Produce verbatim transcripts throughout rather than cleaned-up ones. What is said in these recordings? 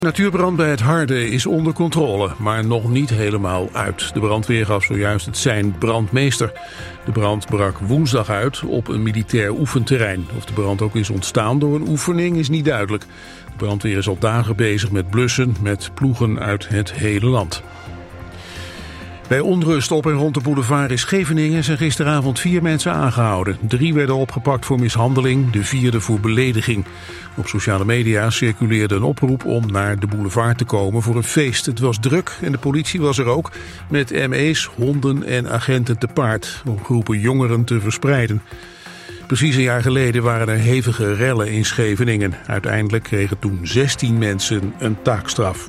Natuurbrand bij het Harde is onder controle, maar nog niet helemaal uit. De brandweer gaf zojuist het sein brandmeester. De brand brak woensdag uit op een militair oefenterrein. Of de brand ook is ontstaan door een oefening is niet duidelijk. De brandweer is al dagen bezig met blussen met ploegen uit het hele land. Bij onrust op en rond de boulevard in Scheveningen zijn gisteravond vier mensen aangehouden. Drie werden opgepakt voor mishandeling, de vierde voor belediging. Op sociale media circuleerde een oproep om naar de boulevard te komen voor een feest. Het was druk en de politie was er ook, met M E's, honden en agenten te paard, om groepen jongeren te verspreiden. Precies een jaar geleden waren er hevige rellen in Scheveningen. Uiteindelijk kregen toen zestien mensen een taakstraf.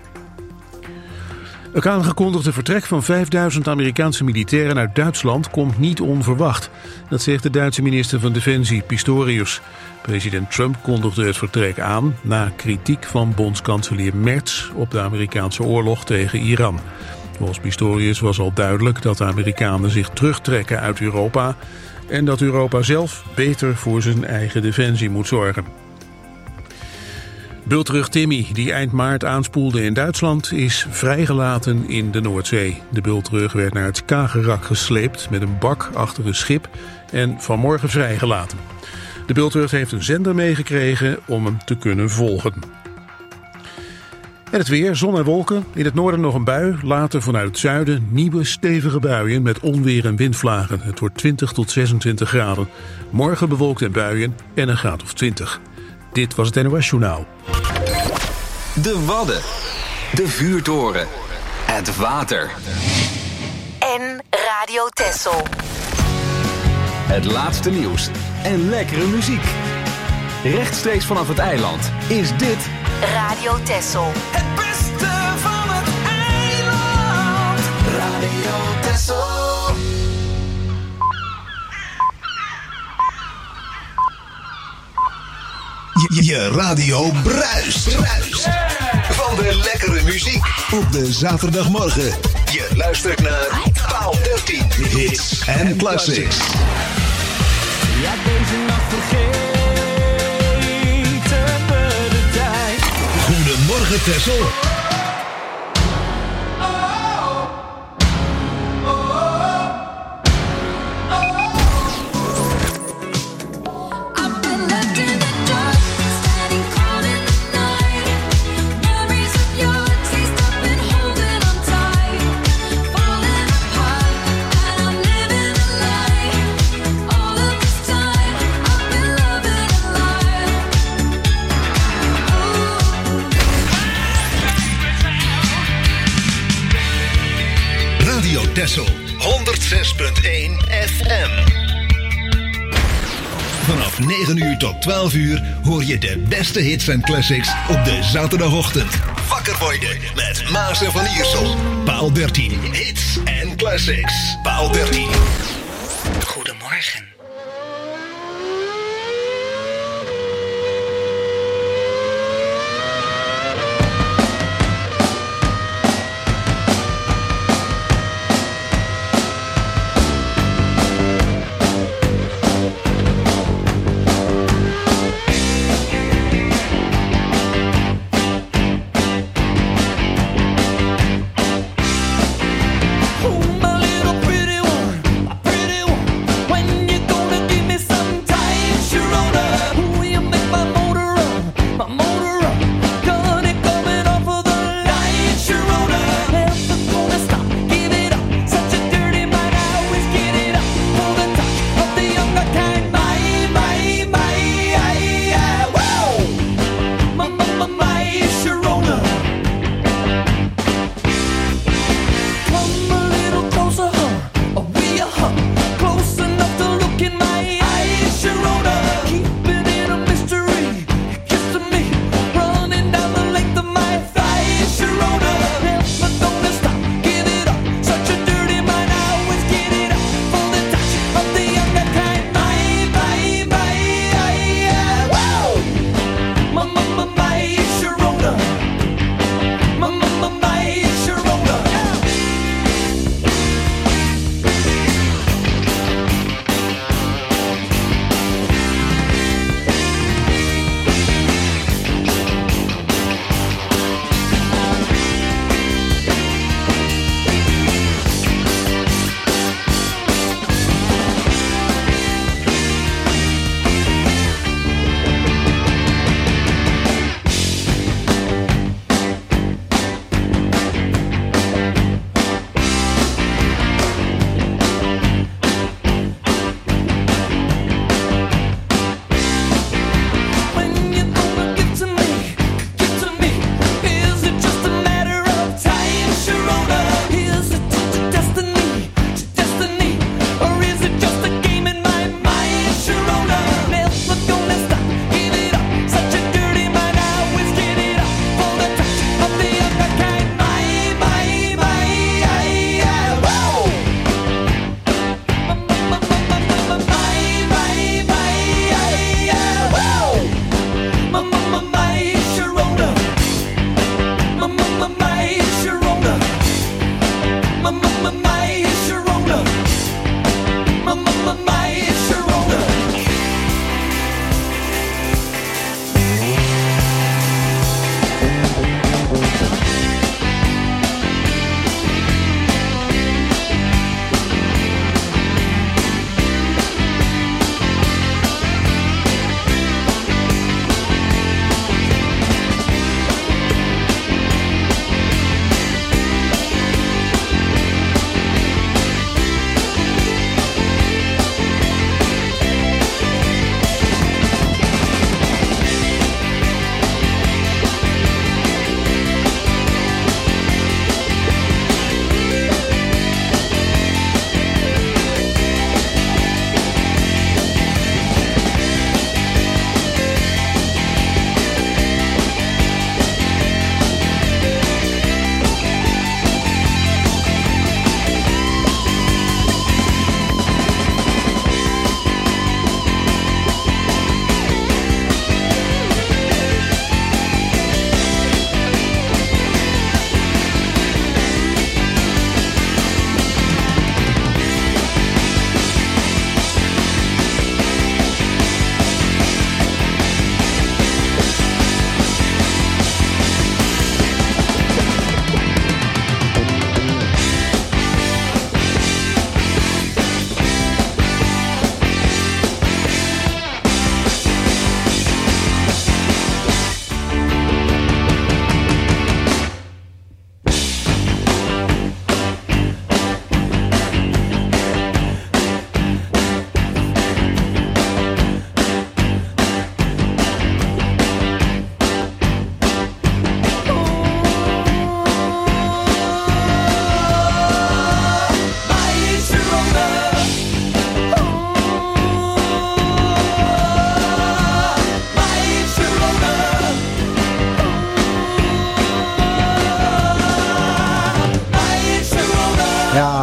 Het aangekondigde vertrek van vijfduizend Amerikaanse militairen uit Duitsland komt niet onverwacht. Dat zegt de Duitse minister van Defensie, Pistorius. President Trump kondigde het vertrek aan na kritiek van bondskanselier Merz op de Amerikaanse oorlog tegen Iran. Volgens Pistorius was al duidelijk dat de Amerikanen zich terugtrekken uit Europa en dat Europa zelf beter voor zijn eigen defensie moet zorgen. Bultrug Timmy, die eind maart aanspoelde in Duitsland, is vrijgelaten in de Noordzee. De bultrug werd naar het Skagerrak gesleept met een bak achter een schip en vanmorgen vrijgelaten. De bultrug heeft een zender meegekregen om hem te kunnen volgen. En het weer, zon en wolken. In het noorden nog een bui, later vanuit het zuiden nieuwe stevige buien met onweer en windvlagen. Het wordt twintig tot zesentwintig graden. Morgen bewolkt en buien en een graad of twintig. Dit was het N O S Journaal. De Wadden, de vuurtoren, het water. En Radio Texel. Het laatste nieuws en lekkere muziek. Rechtstreeks vanaf het eiland is dit Radio Texel. Het beste van het eiland. Radio Texel. Je, je radio bruist. bruist. Van de lekkere muziek op de zaterdagmorgen. Je luistert naar Paal dertien. Hits en classics. Ja, deze nacht vergeten we de tijd. Goedemorgen Texel. Texel honderd zes punt één F M. Vanaf negen uur tot twaalf uur hoor je de beste hits en classics op de zaterdagochtend. Wakker worden met Maas en Van Iersel. Paal dertien, hits en classics. Paal dertien. Goedemorgen. Oh, my little pretty one, pretty one. When you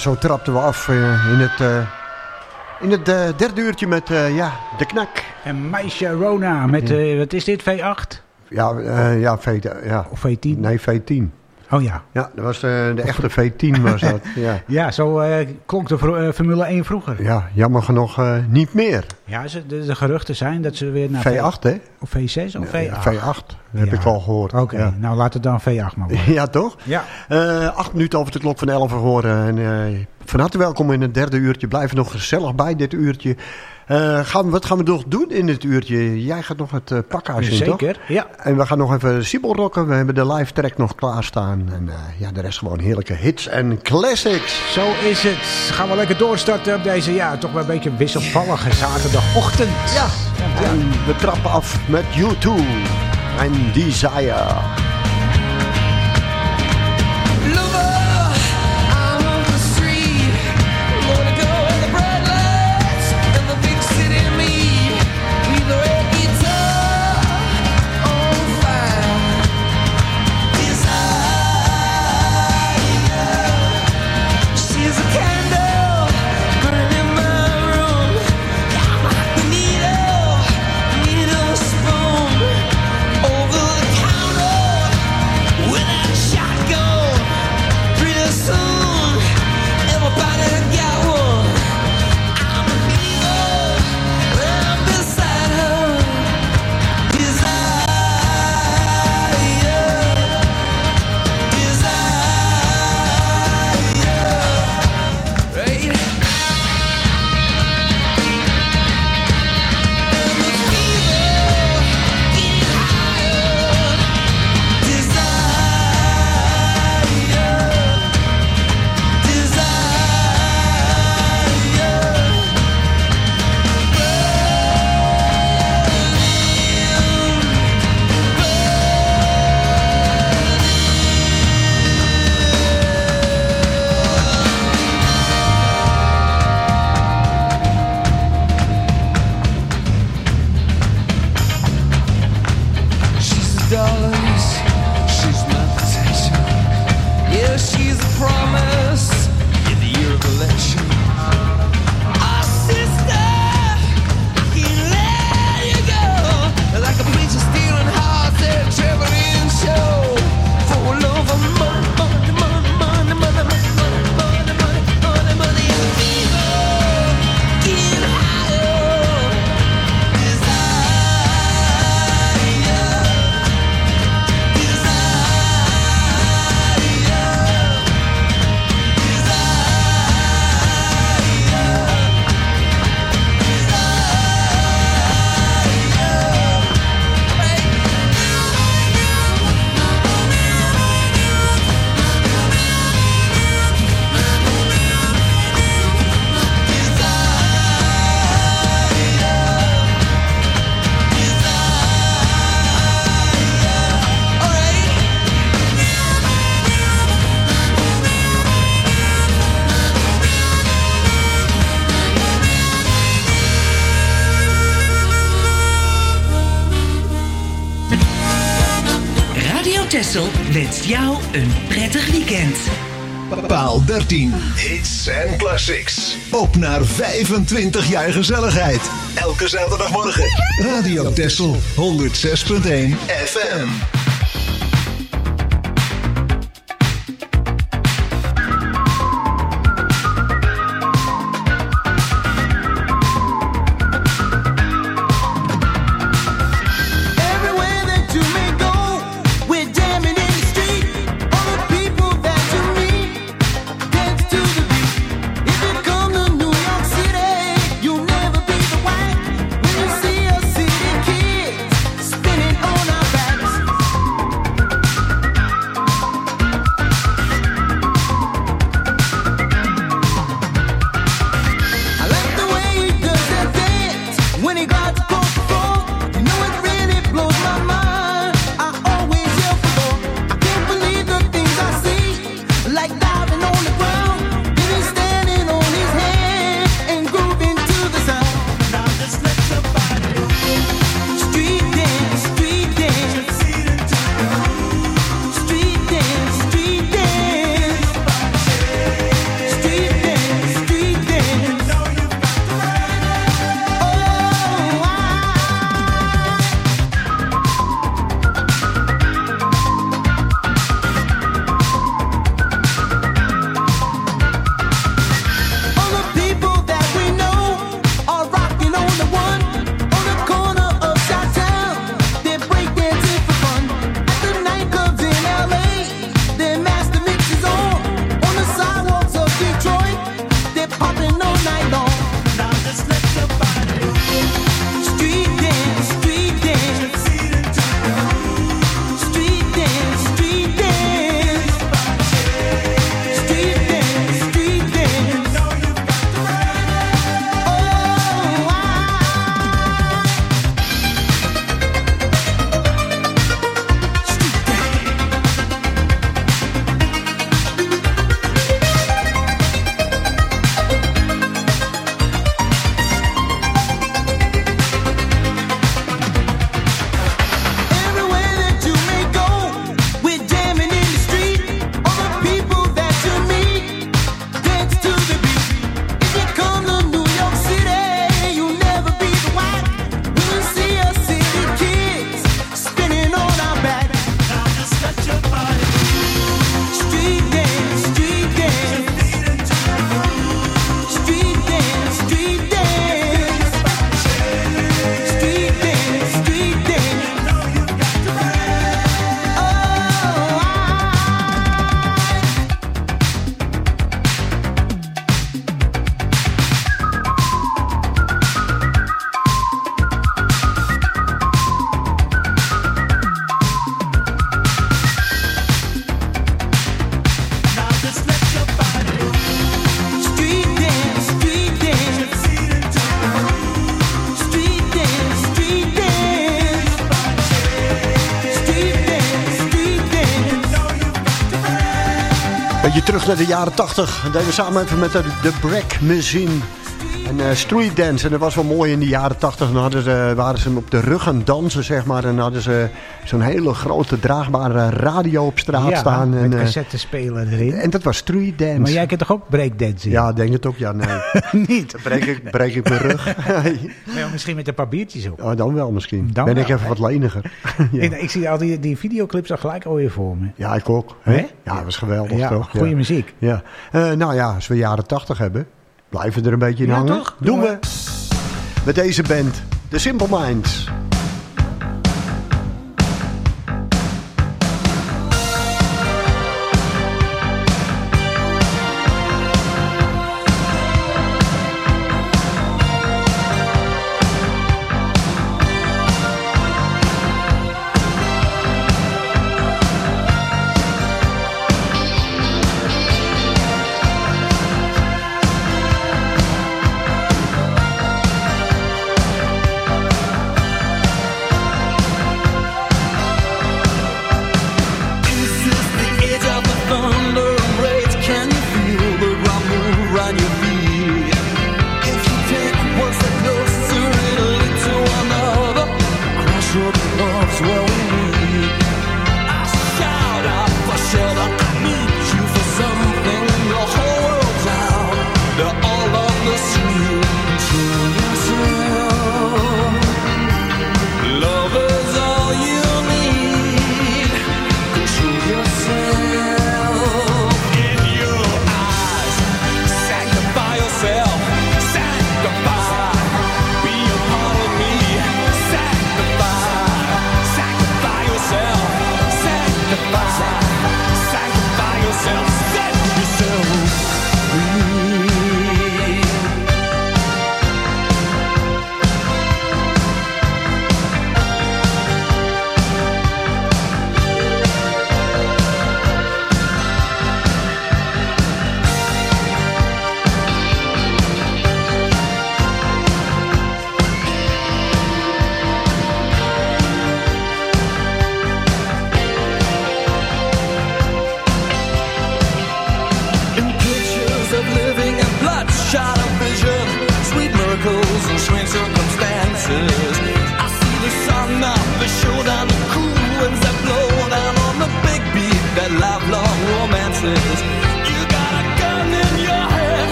zo trapten we af uh, in het, uh, in het uh, derde uurtje met uh, ja, de knak. En meisje Rona met, uh, wat is dit, V acht? Ja, uh, ja, v, ja. Of V tien? Nee, V tien. Oh ja. Ja, dat was de, de echte V tien was dat. Ja, ja zo uh, klonk de uh, Formule één vroeger. Ja, jammer genoeg uh, niet meer. Ja, ze, de, de geruchten zijn dat ze weer naar V acht, hè? Of V zes of V acht? V acht, heb ja. ik al gehoord. Oké, okay, ja. nou laat het dan V acht maar worden. Ja, toch? Ja. Uh, acht minuten over de klok van elf geworden. En, uh, van harte welkom in het derde uurtje. Blijf nog gezellig bij dit uurtje. Uh, gaan, wat gaan we nog doen in dit uurtje? Jij gaat nog het uh, pakhuis in, toch? Zeker, ja. En we gaan nog even Siebel rocken. We hebben de live track nog klaarstaan. En uh, ja, de rest gewoon heerlijke hits en classics. Zo is het. Gaan we lekker doorstarten op deze, ja, toch wel een beetje wisselvallige zaterdagochtend. Ja, ja. En we trappen af met U twee en Desire. Texel wenst jou een prettig weekend. Paal dertien. Hits en classics. Op naar vijfentwintig jaar gezelligheid. Elke zaterdagmorgen. Radio Texel honderd zes punt één F M. Spinning on our backs. Beetje terug naar de jaren tachtig. Dat deden we samen even met de, de Break Machine. En uh, street dance. En dat was wel mooi in de jaren tachtig. Dan hadden ze, waren ze op de rug aan dansen, zeg maar. En dan hadden ze zo'n hele grote draagbare radio op straat ja, staan. met en, cassettespeler erin. En dat was street dance. Maar jij kent toch ook breakdancing? Ja, denk het ook. Ja, nee. Niet? Dan breek ik, breek ik mijn rug. Ja, misschien met een paar biertjes op. Oh, dan wel misschien. Dan ben wel, ik even hè? wat leniger. Ja. Ik, ik zie al die, die videoclips al gelijk alweer voor me. Ja, ik ook. Hè? Ja, dat was geweldig, Ja, toch? goede ja. muziek. Ja. Uh, nou ja, als we jaren tachtig hebben, blijven we er een beetje in Ja, hangen. toch? Doen Ja. we. Met deze band, The Simple Minds.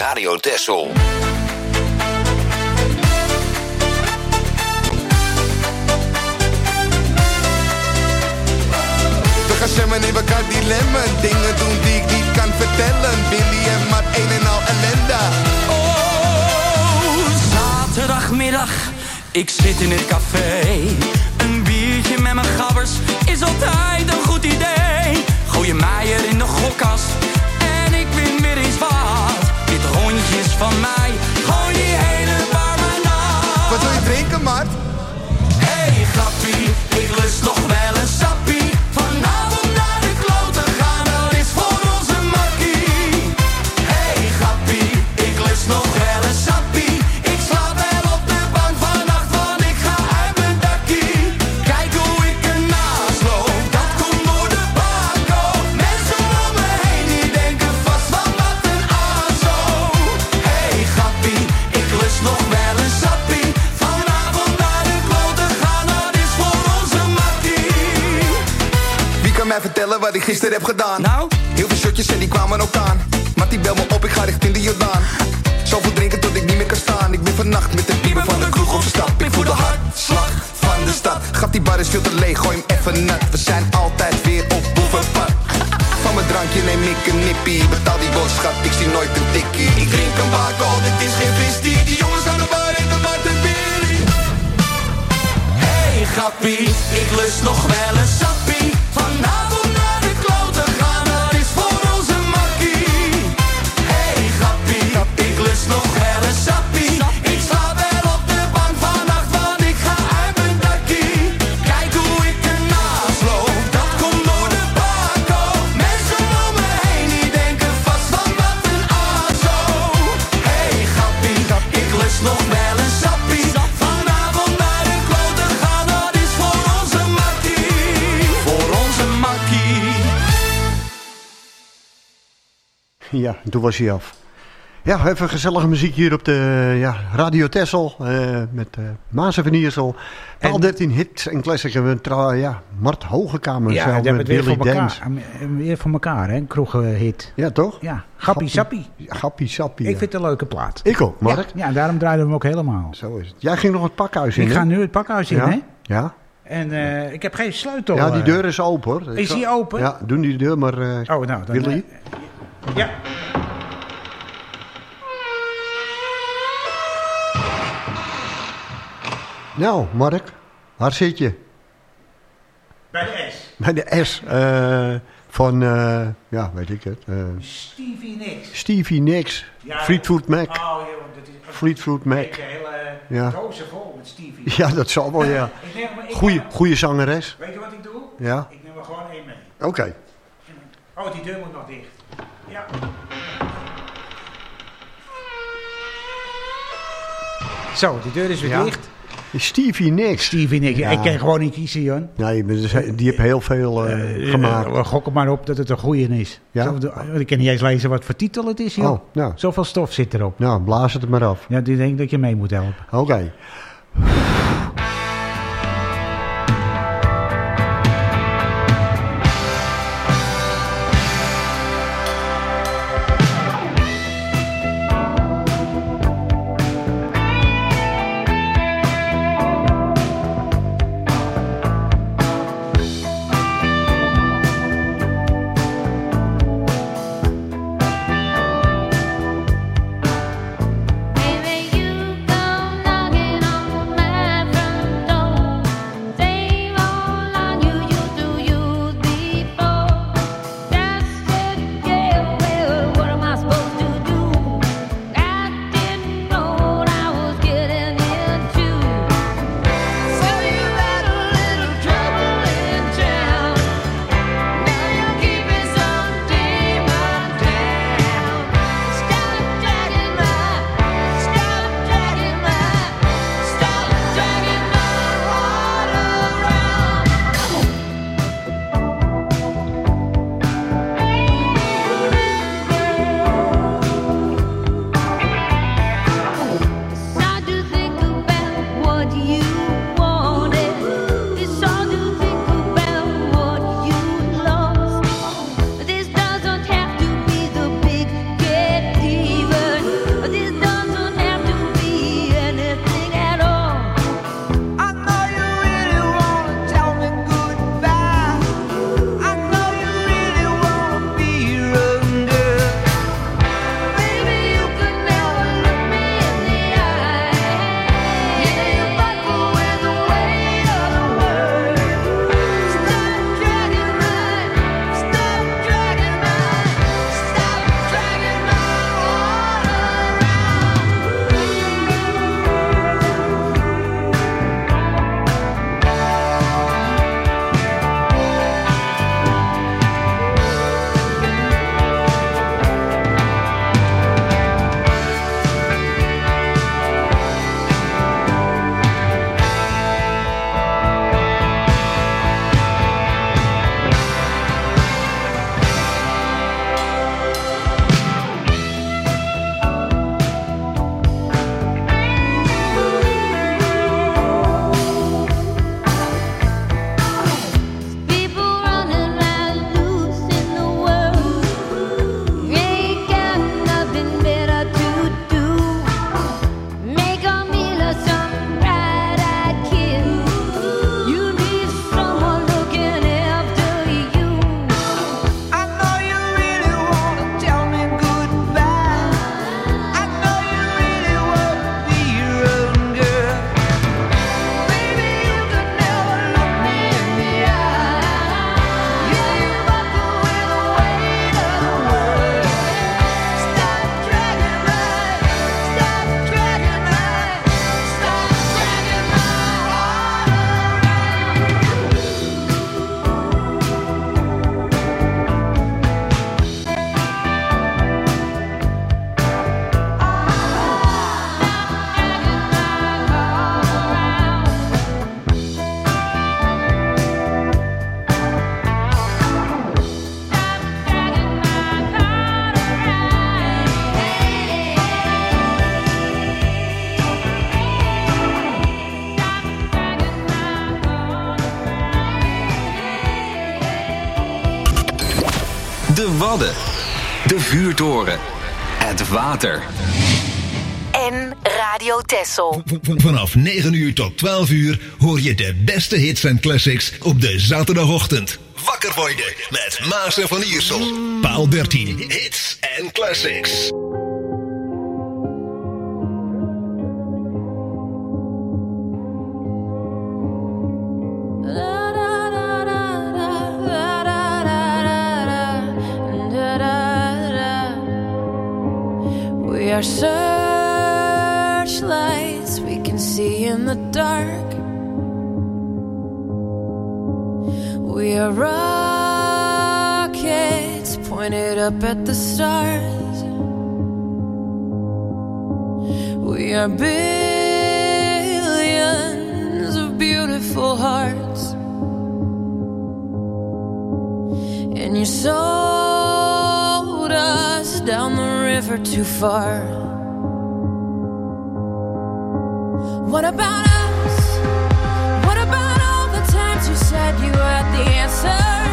Radio Texel. We gaan zwemmen in elkaar dilemmen. Dingen doen die ik niet kan vertellen. Billy en Matt, een en al ellende. Oh, zaterdagmiddag, ik zit in het café. Een biertje met mijn gabbers is altijd een goed idee. Gooi je mij er in de gokkast en ik win weer eens wat. Dit rondje is van mij, gooi die hele bar maar na. Wat wil je drinken, Mart? Hey grappie, ik lust nog wel een sappie. Vanavond naar de kloten gaan, dat is voor onze makkie. Hey grappie, ik lust nog wel een sappie. Ik slaap wel op de bank vannacht, want ik ga uit mijn dakkie. Kijk hoe ik ernaast loop, dat komt door de bako. Mensen om me heen, die denken vast van wat een aso. Hey grappie, ik lust nog wel een sappie. Vanavond naar de kloten gaan, dat is voor onze makkie. Wie kan mij vertellen wat ik gisteren heb gedaan? Nou? Heel veel shotjes en die kwamen ook aan. Mattie bel me op, ik ga richting de Jordaan. Zoveel drinken tot ik niet meer kan staan. Ik ben vannacht met de pieper van de kroeg op z'n stap. Ik voel de hartslag van de stad. Gat, die bar is veel te leeg, gooi hem even nat. We zijn altijd weer op boevenpad. Van mijn drankje neem ik een nippie. Betaal die boodschap, ik zie nooit een tikkie. Ik drink een bako, dit is geen vistie. Die jongens aan de bar en de Mart en Billy. Hey grappie, ik lust nog wel een sappie. Vanavond naar de kloten gaan, dat is voor onze makkie. Hey grappie, ik lust nog wel een sappie. Ik slaap wel op de bank vannacht, want ik ga uit mijn dakkie. Kijk hoe ik ernaast loop, dat komt door de bako. Mensen om me heen, die denken vast van wat een aso. Hey grappie, ik lust nog wel een sappie. Vanavond naar de kloten gaan, dat is voor onze makkie. Voor onze makkie. Ja, toen was hij af. Ja, even gezellige muziek hier op de ja, Radio Texel. Uh, met uh, Maas en Van Iersel. Paal dertien hits en classics. En we tra- ja, Mart Hogekamer. Ja, zelf dat hebben met we weer Billy voor elkaar. Dance. Weer voor elkaar, hè? Een kroeghit. Ja, toch? Ja, Gappie Sappie. Gappie Sappie. Ik ja. vind het een leuke plaat. Ik ook, Mark. Ja, ja, daarom draaiden we hem ook helemaal. Zo is het. Jij ging nog het pakhuis in, Ik hè? ga nu het pakhuis in, ja? hè? Ja. En uh, ik heb geen sleutel. Ja, die uh, deur is open, hoor. Is die open? Ja, doen die deur maar... Uh, oh, nou. Dan, Willy? Uh, ja. Nou, Mark, waar zit je? Bij de S. Bij de S uh, van, uh, ja, weet ik het. Uh, Stevie Nicks. Stevie Nicks. Ja, Fleetwood Mac. Oh, joh, dat is Fleetwood Mac. een hele ja. dozen vol met Stevie. Ja, dat zal wel, ja. Goeie, goeie zangeres. Weet je wat ik doe? Ja. Ik neem er gewoon één mee. Oké. Okay. Oh, die deur moet nog dicht. Ja. Zo, die deur is weer ja. dicht. Stevie Nicks. Stevie Nicks. Ja. Ik kan gewoon niet kiezen, Jon. Nee, die heeft heel veel uh, uh, gemaakt. Uh, gok er maar op dat het een goeie is. Ja? Zo, ik kan niet eens lezen wat voor titel het is, joh. Oh, nou. Zoveel stof zit erop. Nou, blaas het er maar af. Ja, die denk dat je mee moet helpen. Oké. Okay. Baby, you go knocking on my De Wadden. De Vuurtoren. Het water. En Radio Texel. Vanaf negen uur tot twaalf uur hoor je de beste hits en classics op de zaterdagochtend. Wakker worden met Maas en Van Iersel. Paal dertien, hits en classics. We are searchlights we can see in the dark. We are rockets pointed up at the stars. We are billions of beautiful hearts. And you sold us down the river too far. What about us? What about all the times you said you had the answers?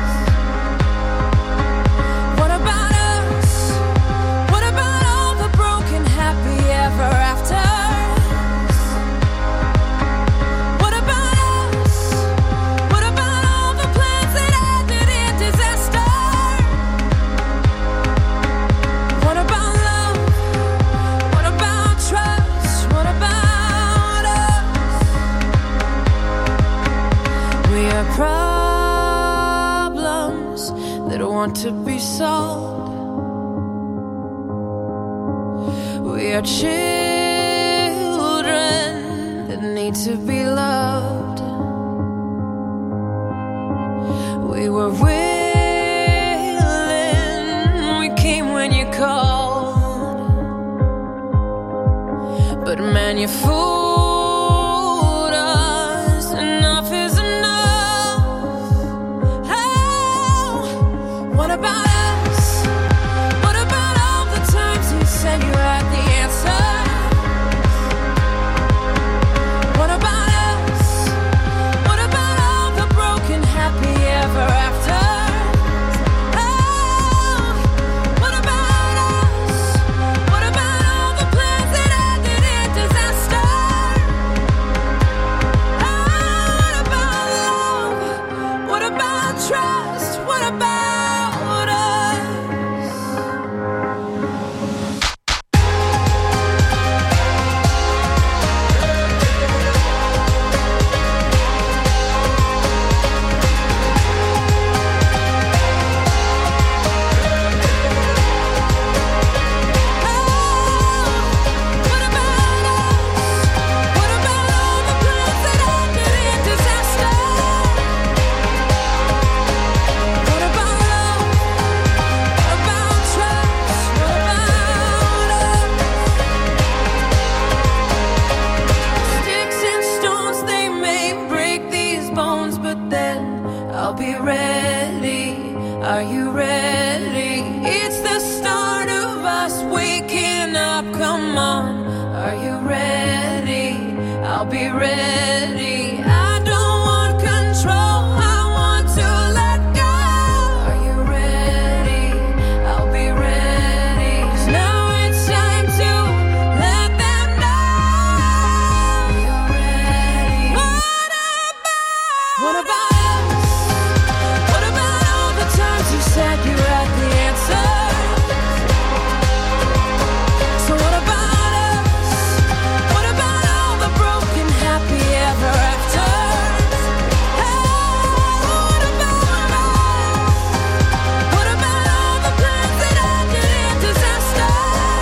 What about us? What about all the broken happy ever afters? What about us? What about all the plans that ended in disaster? What about love? What about trust? What about us? We are problems that want to be solved. We are children that need to be loved. We were willing, we came when you called. But man, you fooled us. Enough is enough. Oh, what about us? What about all the times you said you had the answer? What about us? What about all the broken happy ever after? Oh, what about us? What about all the plans that ended in disaster? Oh, what about love? What about trust? What about us? What about us? What about all the plans that ended in disaster? What about love? What about trust? What about us? Sticks and stones, they may break these bones, but then I'll be ready. Are you ready? It's the start of us waking up. Come on, are you ready? I'll be ready. I don't want control. I want to let go. Are you ready? I'll be ready. 'Cause now it's time to let them know. You're ready. What about? What about us? What about all the times you said you had the answer? So what about us? What about all the broken happy ever after? What about us? What about all the plans that ended in disaster?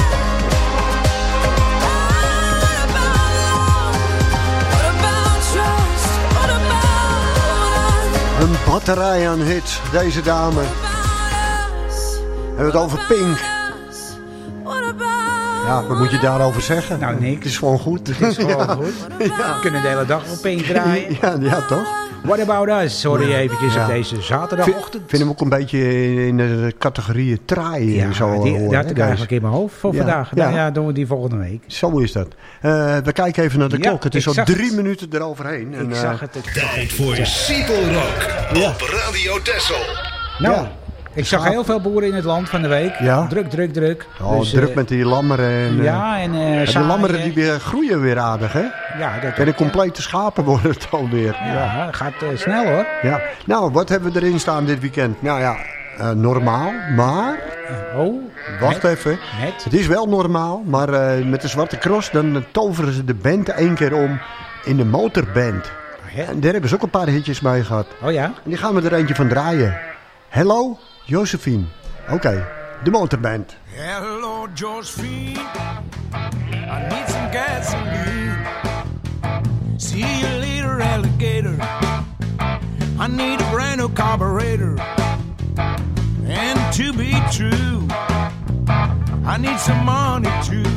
What about love? What about trust? What about us? Een batterij aan hits, deze dame. Hebben we het over Pink. Ja, wat moet je daarover zeggen? Nou, niks. Het is gewoon goed. Het is gewoon goed. Ja. We kunnen de hele dag op Pink draaien. Ja, ja, toch? What about us? Sorry eventjes Ja. op deze zaterdagochtend. Ik vind hem ook een beetje in de categorieën traai. Ja, zo die, horen, die had hè, ik deze. eigenlijk in mijn hoofd voor Ja, vandaag. ja. Nou ja, doen we die volgende week. Zo is dat. Uh, we kijken even naar de Ja, klok. Het is ik al zag drie het. minuten eroverheen. En, Ik uh, zag het. Ik Tijd voor Siepel Rock Ja. op Radio Texel. Nou, Ja. Ik zag heel veel boeren in het land van de week. Ja? Druk, druk, druk. Oh, dus, druk uh, met die lammeren. En, ja, en uh, en de zaaien. lammeren die weer groeien weer aardig, hè? Ja, dat en de complete schapen worden het alweer. Ja, Ja, dat gaat uh, snel hoor. ja. Nou, wat hebben we erin staan dit weekend? Nou ja, uh, normaal, maar... Oh, Wacht net, even. Net. Het is wel normaal, maar uh, met de Zwarte Cross dan toveren ze de band één keer om in de motorband. En daar hebben ze ook een paar hitjes mee gehad. Oh ja? En die gaan we er eentje van draaien. Hello, Josephine. Oké, okay, de motorband. Hello, Josephine. I need some gasoline. See you later, alligator. I need a brand new carburetor. And to be true, I need some money too.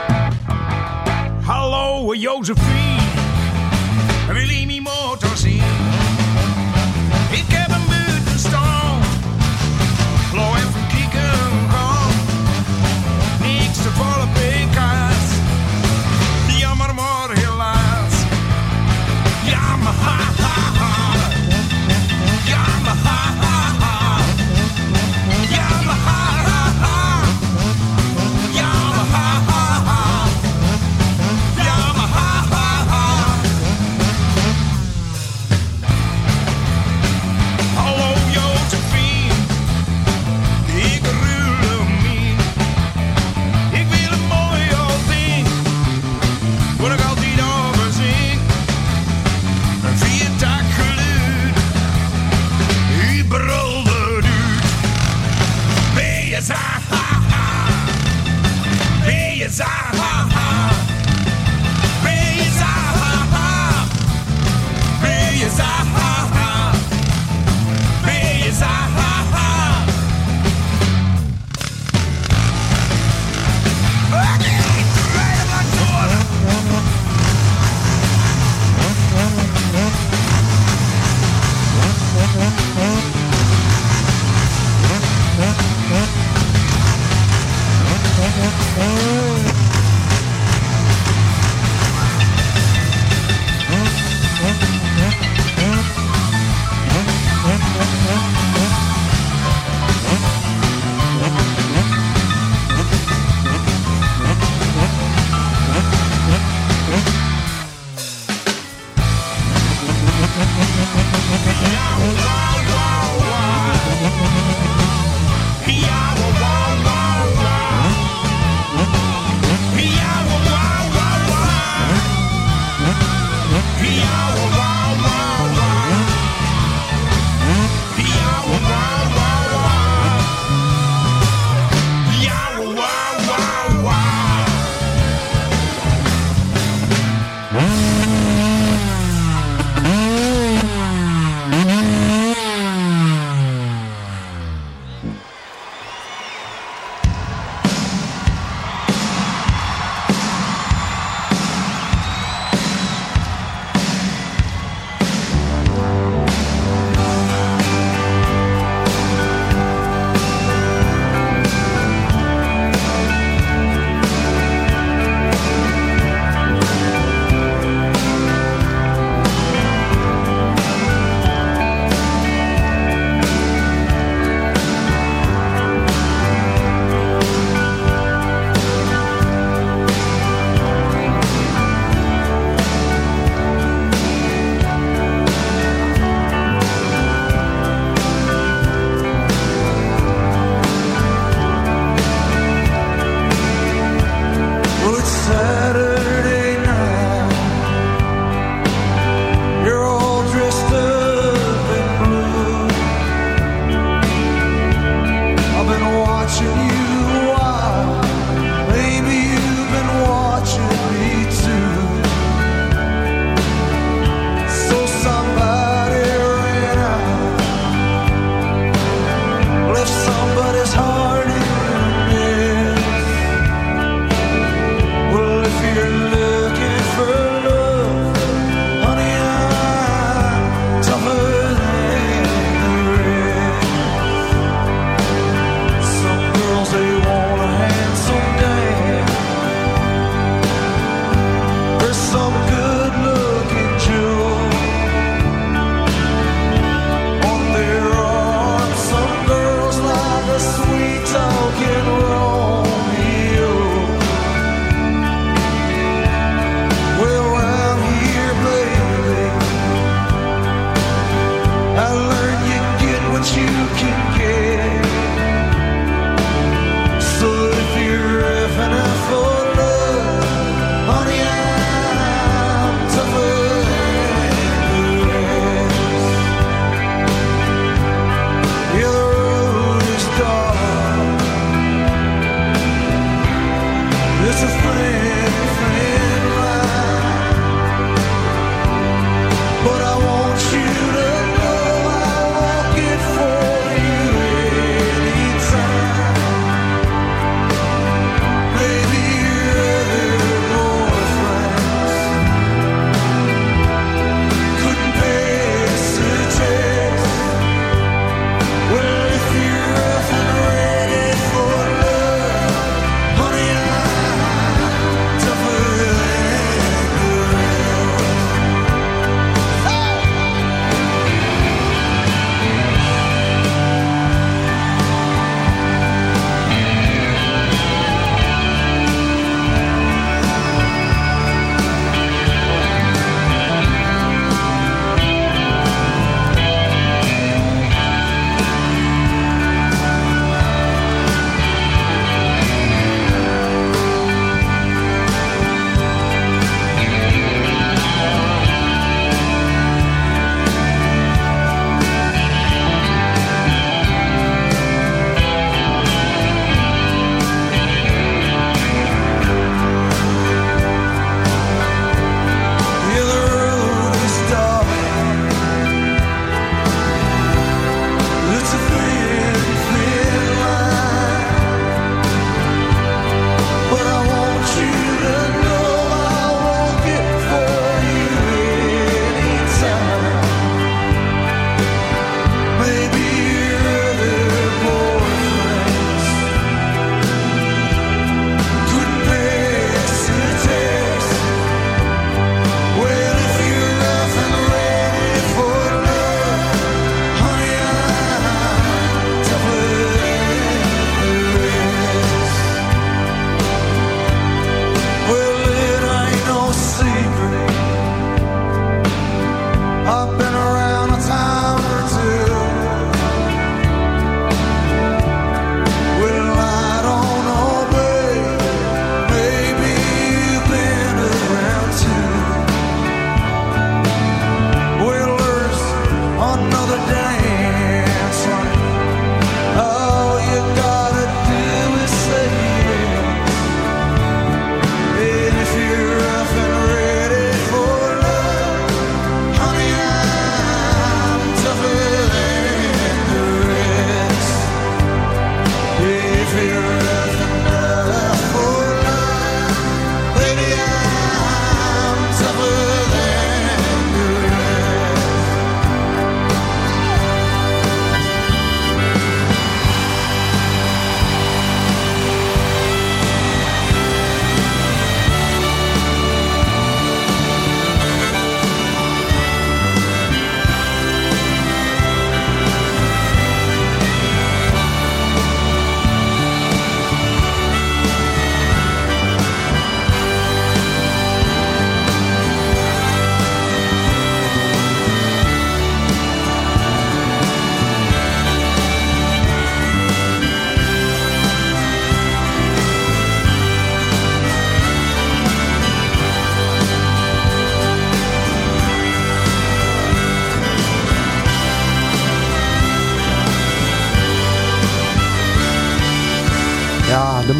Hallo, Josephine. Wil je mijn motor zien? Ik heb een buurt staan. Flow even kieken gaan. Niks te volle pk's. Jammer maar helaas. Ja, maar ha ha ha. Ja, maar ha ha ha. Ja, maar ha ha ha. Ja, maar ha ha ha. Ja, maar ha ha ha.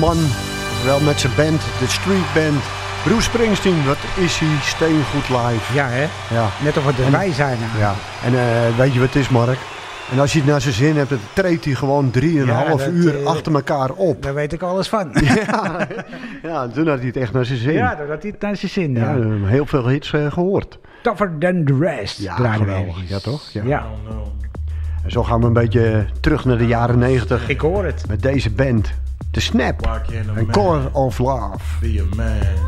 man, wel met zijn band, de Street Band. Bruce Springsteen, wat is hij steengoed live. Ja, hè? Ja. Net of we erbij zijn. Nou. Ja. En uh, weet je wat het is, Mark? En als je het naar zijn zin hebt, dan treedt hij gewoon drieënhalf ja, uur uh, achter elkaar op. Daar weet ik alles van. ja, ja, toen had hij het echt naar zijn zin. Ja, toen had hij het naar zijn zin. Ja, Ja. heel veel hits uh, gehoord. Tougher than the rest. Ja, draaiden we geweldig. eventjes. Ja, toch? Ja. Ja. En zo gaan we een beetje terug naar de jaren negentig. Ik hoor het. Met deze band. The Snap. En Core of Love. Be a man.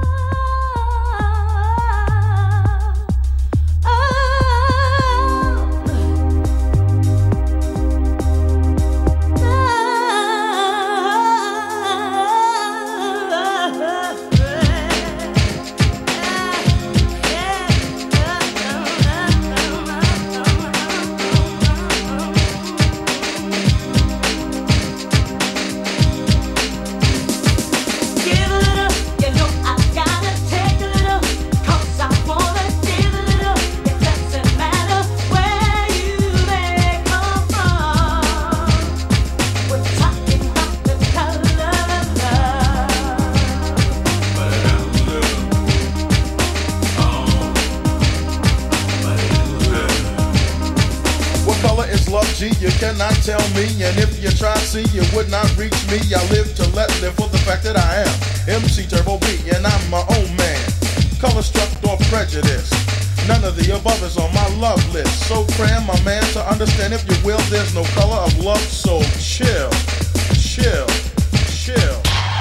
You cannot tell me, and if you try, see, you would not reach me. I live to let live for the fact that I am M C Turbo B, and I'm my own man. Color struck or prejudice, none of the above is on my love list. So cram my man to understand, if you will, there's no color of love, so chill, chill, chill.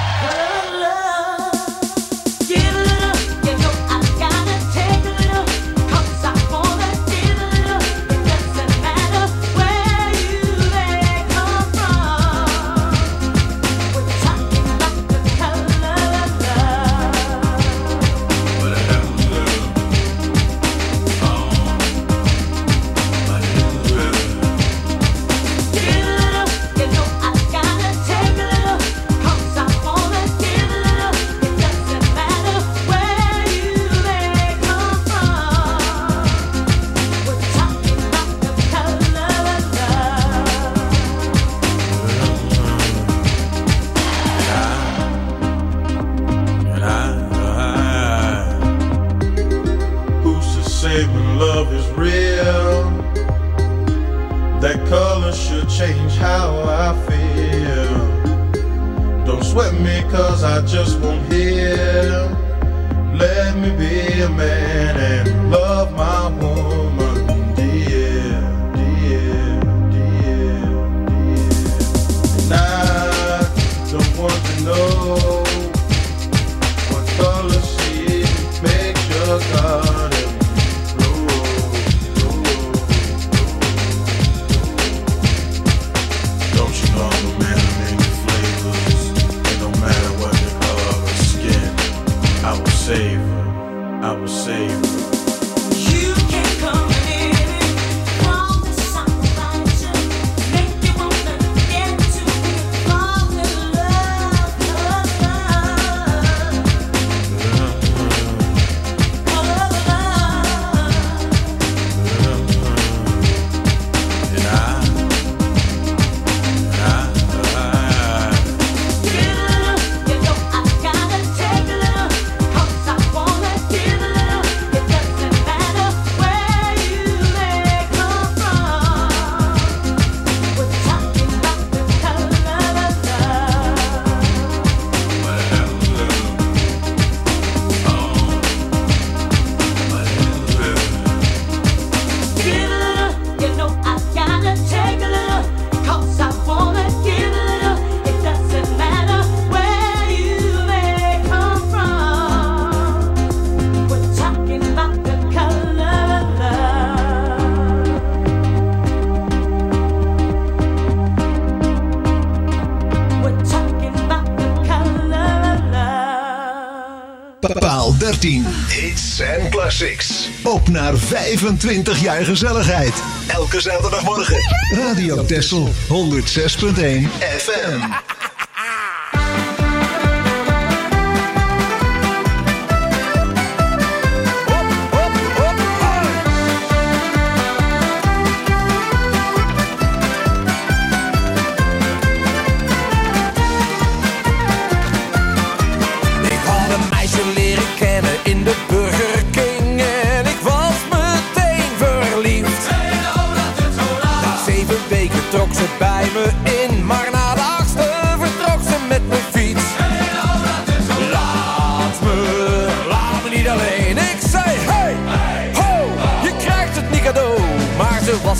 Paal dertien. Hits en classics. Op naar vijfentwintig jaar gezelligheid. Elke zaterdagmorgen. Radio Texel honderd zes punt één F M.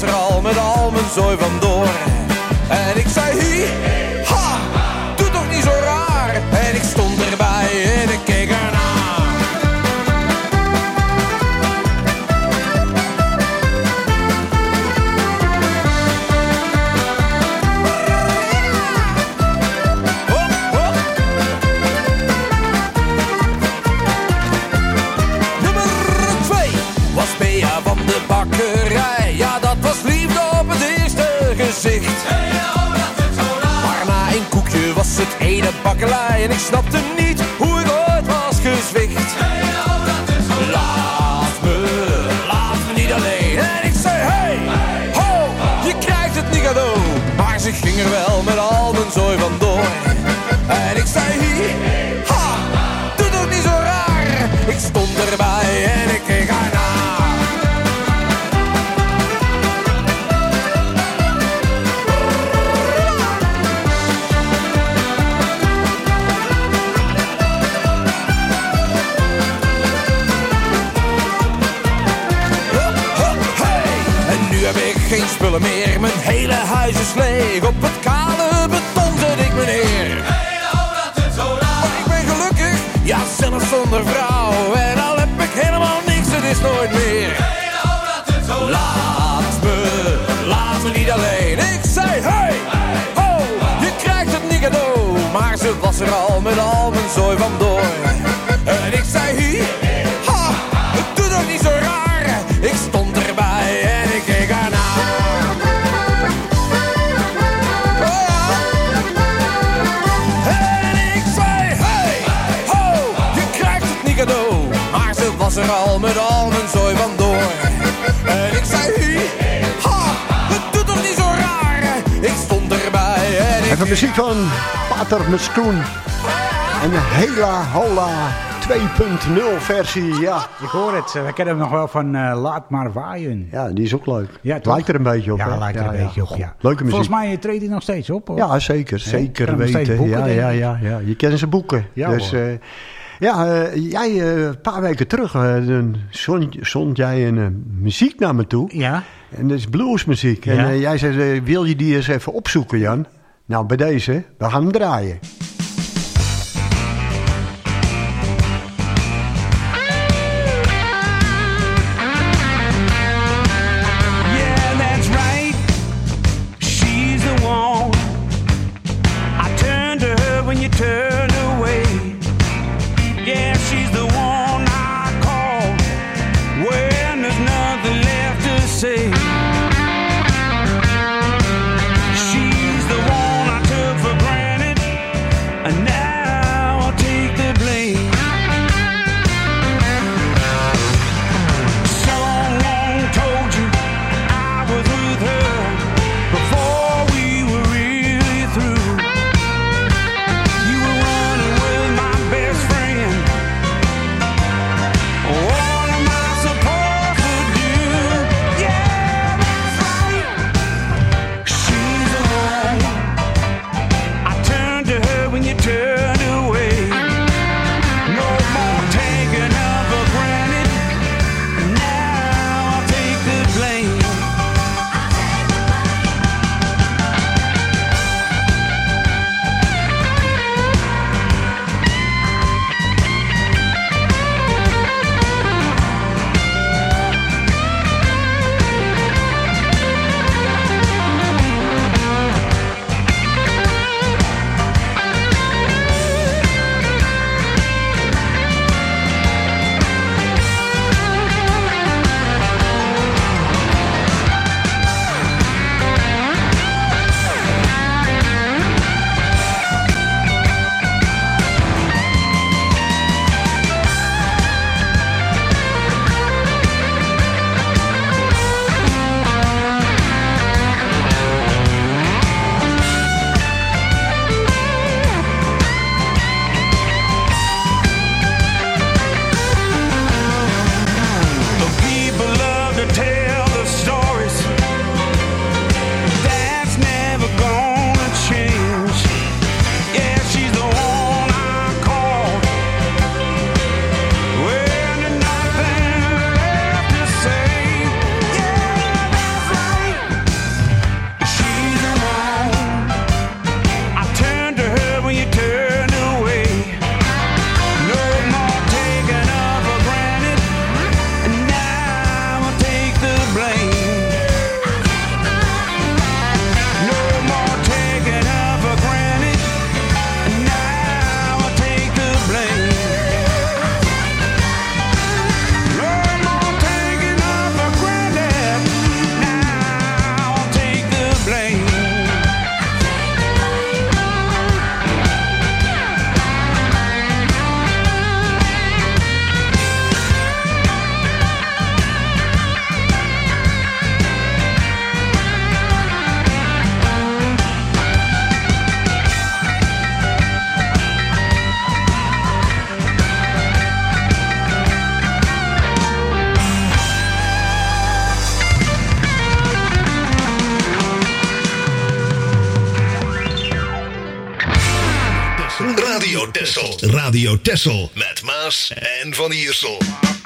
er al met al mijn zooi vandoor. En ik zei hi, ha, doe toch niet zo raar. En ik stond erbij en ik keek ernaar. Van de bakkerij, ja dat was liefde op het eerste gezicht. Maar na een koekje was het ene bakkelei en ik snapte niet hoe ik ooit was gezwicht. Laat me, laat me niet alleen. En ik zei hey, ho, je krijgt het niet cadeau. Maar ze ging er wel met al mijn zooi vandoor. En ik zei hi, ha, doe toch niet zo raar. Ik stond erbij en ik keek haar na. Heb ik geen spullen meer, mijn hele huis is leeg. Op het kale beton zet ik me neer. Hey, oh, dat is zo raar. Maar ik ben gelukkig, ja zelfs zonder vrouw. En al heb ik helemaal niks, het is nooit meer. Hey, oh, dat is zo raar. Laat me, laat me niet alleen. Ik zei hey, ho, je krijgt het niet cadeau. Maar ze was er al met al mijn zooi vandoor. En ik zei hi, ha, het doet toch niet zo raar. Ik stond erbij en ik keek haar na. En ik zei hey, ho, je krijgt het niet cadeau. Maar ze was er al met al mijn zooi vandoor. En ik zei hi, ha, het doet toch niet zo raar. Ik stond erbij en ik... Even muziek van Pater Meskoen. En Hela Hola twee punt nul versie, ja. Ik hoor het, we kennen hem nog wel van uh, Laat Maar Waaien. Ja, die is ook leuk. Ja, het lijkt er een beetje op. Ja, hè? lijkt er ja, een ja. beetje op, ja. Leuke muziek. Volgens mij treedt hij nog steeds op, hoor. Ja, zeker. Zeker ja, weten. boeken, ja, ja, ja, ja. Je kent zijn boeken. Ja, dus, uh, ja, uh, jij uh, een paar weken terug uh, zond, zond jij een uh, muziek naar me toe. Ja. En dat is bluesmuziek. Ja. En uh, jij zei, uh, wil je die eens even opzoeken, Jan? Nou, bij deze, we gaan hem draaien. Turn away. Yeah, she's the one I call when there's nothing left to say. She's the one I took for granted Tessel. Radio Tessel met Maas en Van Iersel.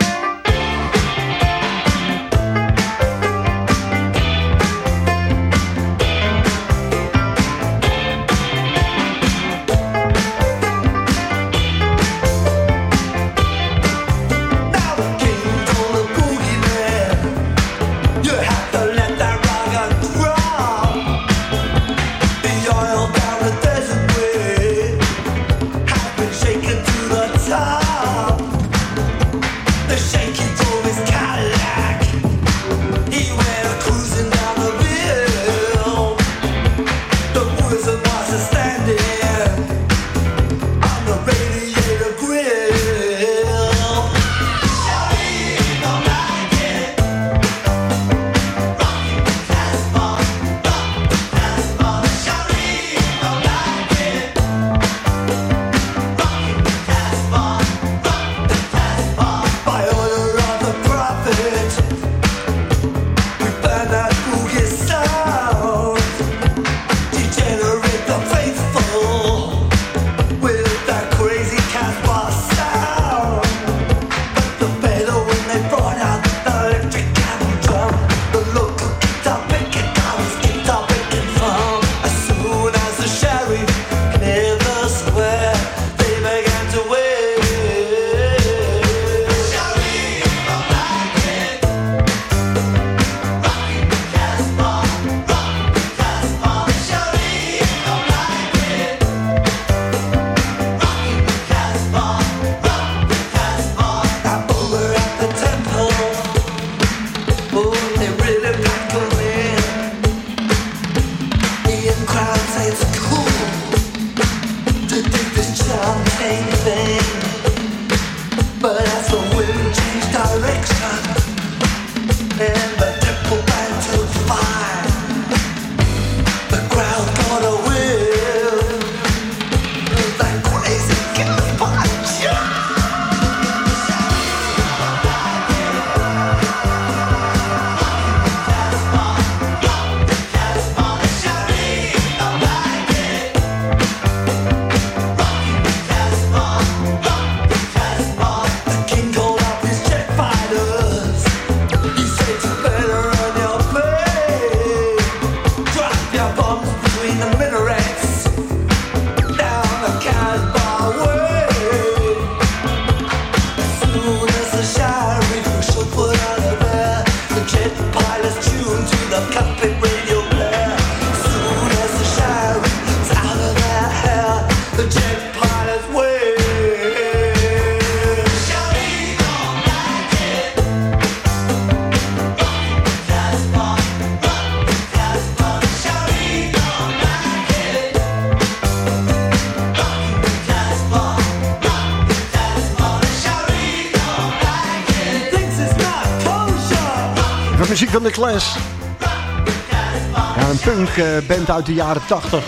Muziek van de Clash. Ja, een punkband uit de jaren tachtig.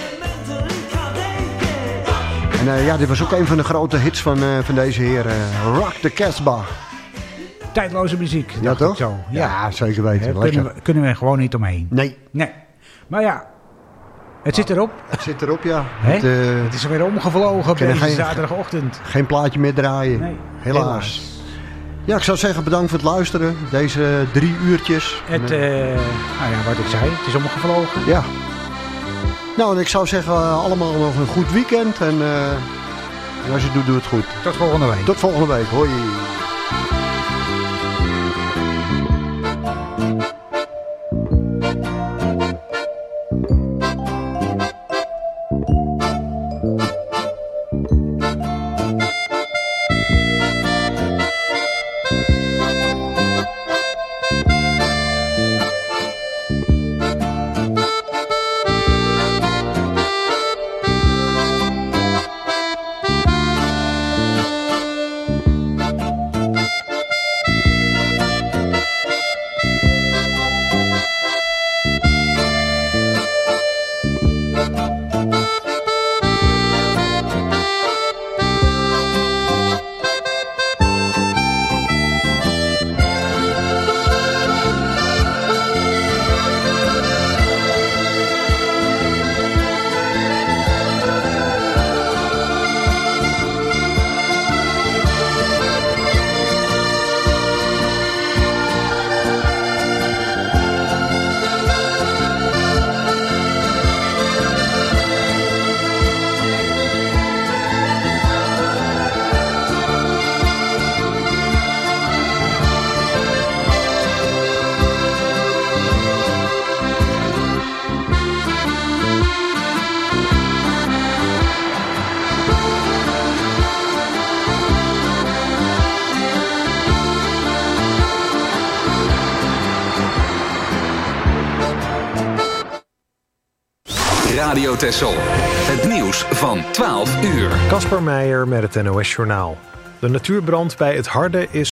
En uh, ja, dit was ook een van de grote hits van, uh, van deze heer. Uh, Rock the Casbah. Tijdloze muziek. Ja, toch? Zo. Ja. Ja, zeker weten. Daar kunnen we, kunnen we gewoon niet omheen. Nee. Nee. Maar ja, het zit erop. Het zit erop, ja. Het, uh, het is er weer omgevlogen op deze geen, zaterdagochtend. Geen plaatje meer draaien. Nee, helaas. helaas. Ja, ik zou zeggen bedankt voor het luisteren. Deze drie uurtjes. Het, uh, nou ja, wat ik zei, het is omgevlogen. Ja. Nou, en ik zou zeggen uh, allemaal nog een goed weekend. En uh, als je het doet, doe het goed. Tot volgende week. Tot volgende week. Hoi. Radio Texel. Het nieuws van twaalf uur. Kasper Meijer met het N O S Journaal. De natuurbrand bij het Harde is